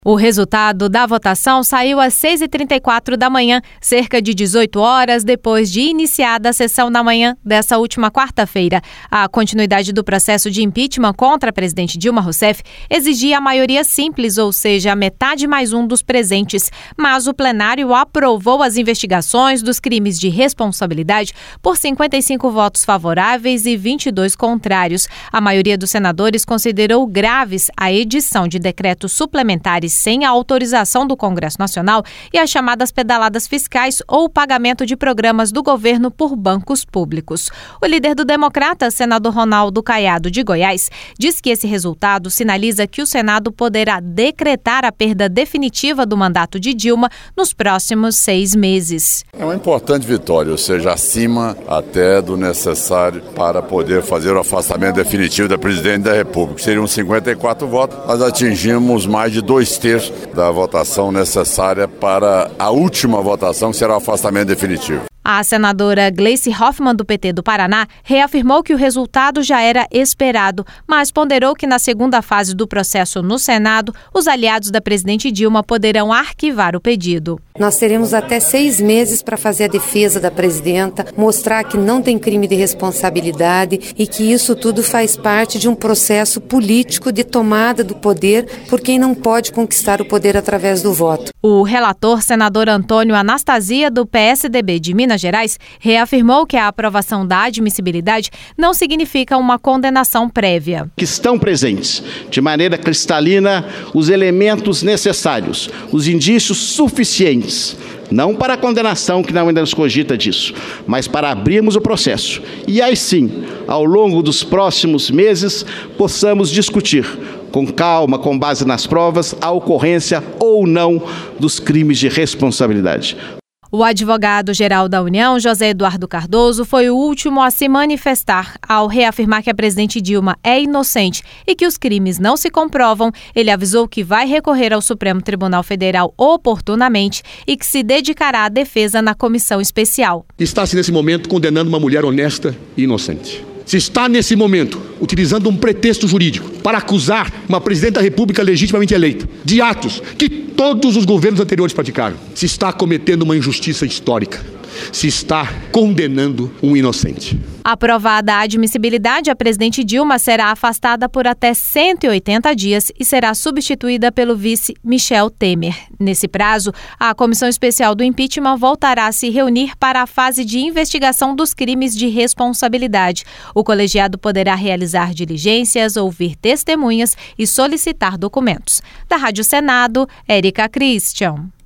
O resultado da votação saiu às 6h34 da manhã, cerca de 18 horas depois de iniciada a sessão da manhã dessa última quarta-feira. A continuidade do processo de impeachment contra a presidente Dilma Rousseff exigia a maioria simples, ou seja, a metade mais um dos presentes, mas o plenário aprovou as investigações dos crimes de responsabilidade por 55 votos favoráveis e 22 contrários. A maioria dos senadores considerou graves a edição de decretos suplementares sem a autorização do Congresso Nacional e as chamadas pedaladas fiscais ou o pagamento de programas do governo por bancos públicos. O líder do Democrata, senador Ronaldo Caiado de Goiás, diz que esse resultado sinaliza que o Senado poderá decretar a perda definitiva do mandato de Dilma nos próximos 6 meses. É uma importante vitória, ou seja, acima até do necessário para poder fazer o afastamento definitivo da presidente da República. Seriam 54 votos, nós atingimos mais de 2/3 da votação necessária para a última votação, que será o afastamento definitivo. A senadora Gleice Hoffmann, do PT do Paraná, reafirmou que o resultado já era esperado, mas ponderou que na segunda fase do processo no Senado, os aliados da presidente Dilma poderão arquivar o pedido. Nós teremos até 6 meses para fazer a defesa da presidenta, mostrar que não tem crime de responsabilidade e que isso tudo faz parte de um processo político de tomada do poder por quem não pode conquistar o poder através do voto. O relator, senador Antônio Anastasia, do PSDB de Minas Gerais, reafirmou que a aprovação da admissibilidade não significa uma condenação prévia. Que estão presentes, de maneira cristalina, os elementos necessários, os indícios suficientes, não para a condenação, que não ainda nos cogita disso, mas para abrirmos o processo. E aí sim, ao longo dos próximos meses, possamos discutir com calma, com base nas provas, a ocorrência ou não dos crimes de responsabilidade. O advogado-geral da União, José Eduardo Cardoso, foi o último a se manifestar ao reafirmar que a presidente Dilma é inocente e que os crimes não se comprovam. Ele avisou que vai recorrer ao Supremo Tribunal Federal oportunamente e que se dedicará à defesa na comissão especial. Está-se nesse momento condenando uma mulher honesta e inocente. Se está nesse momento utilizando um pretexto jurídico para acusar uma presidente da República legitimamente eleita de atos que todos os governos anteriores praticaram, se está cometendo uma injustiça histórica, se está condenando um inocente. Aprovada a admissibilidade, a presidente Dilma será afastada por até 180 dias e será substituída pelo vice Michel Temer. Nesse prazo, a Comissão Especial do Impeachment voltará a se reunir para a fase de investigação dos crimes de responsabilidade. O colegiado poderá realizar diligências, ouvir testemunhas e solicitar documentos. Da Rádio Senado, Érica Christian.